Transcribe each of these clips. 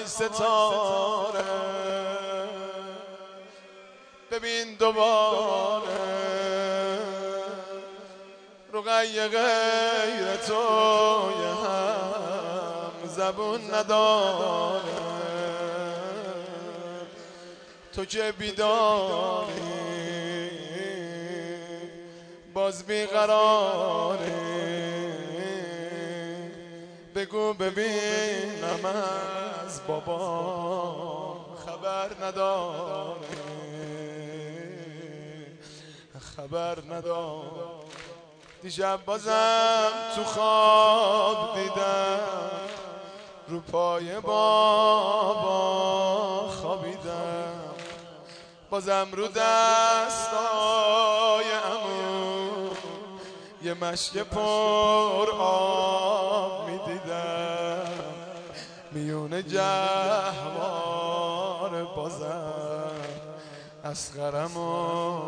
ستاره ببین دوباره رقیه غیر تو یه هم زبون نداره تو که بیداری باز بیقراری بگو ببینم از بابا خبر نداره دیشب بازم تو خواب دیدم رو پای بابا خوابیدم بازم رو دستای عمو یه مشک پر آب میدیدم میونه جهوار بازم اصغرمو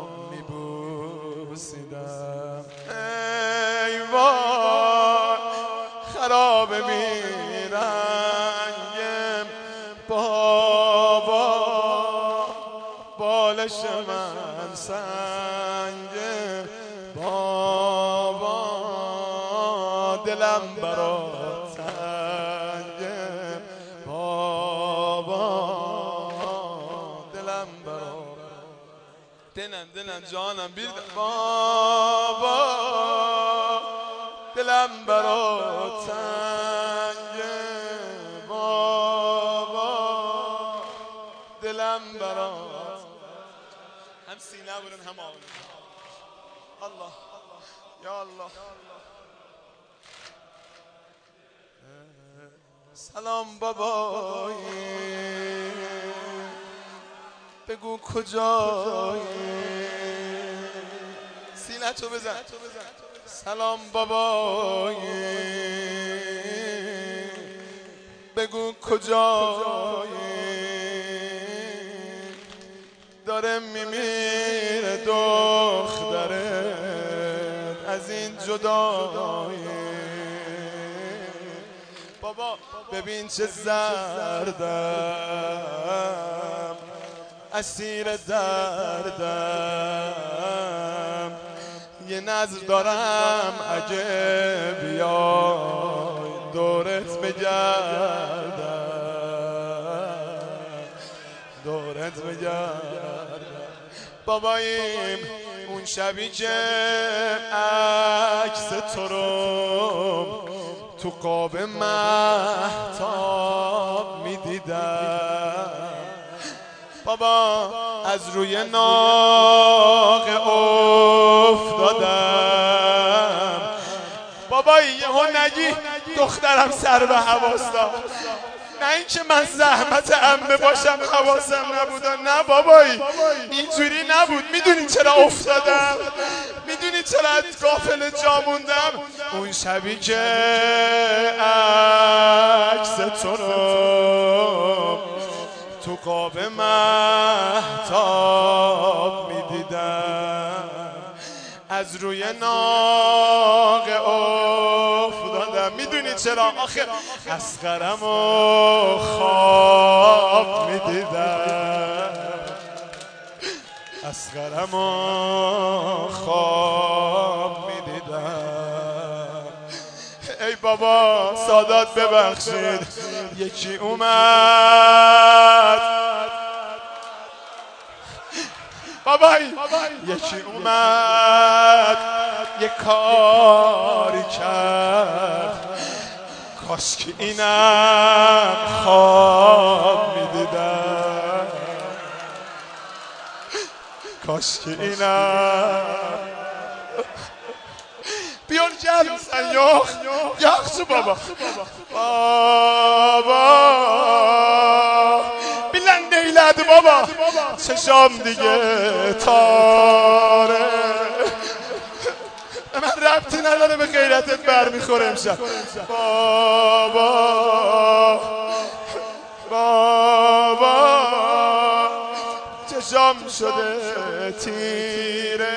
میبوسیدم ای وای خراب میرنگم بابا بالش من سنگه بابا دلم برات تنگه بابا دلم برات دلم جانم بیر بابا دلم برات تنگه بابا دلم برات هم سینه بودن هم آوازه الله یا الله سلام بابایی بگو کجایی سینه تو بزن سلام بابایی بگو کجایی داره میمیره دخترت از این جدایی بابا ببین چه زردم اسیر دردم یه نظر دارم اگه بیای دورت بگردم باباییم اون شبی که عکس تو رو تو قاب مهتاب میدیدم بابا از روی ناق افتادم بابایی یهو نگی دخترم سر به حواس داد نه اینکه من زحمت عمه باشم حواسم نبود نه بابایی اینجوری نبود میدونی چرا افتادم میدونی چرا از غافل جا موندم اون شبی که عکس تو رو تو قاب مهتاب میدیدم از روی ناق افتادم میدونی چرا آخه اصغرمو خواب میدیدم خواب میدیدم ای بابا سادات ببخشید یکی اومد بابایی یکی اومد یه کاری کرد کاش که اینم خواب میدیدم کاش که اینم بیار گرم سن یخ تو بابا بیلن نیلد بابا چشام دیگه تاره من ربطی نداره به غیرتت برمیخوره امشب بابا چشام شده تیره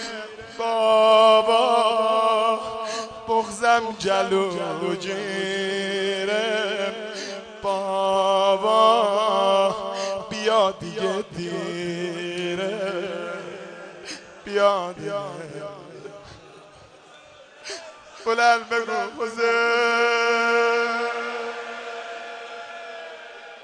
بابا بغزم جلو جیره بابا بابا بیا دیگه دیره بیا دیگه بلند بگو حسین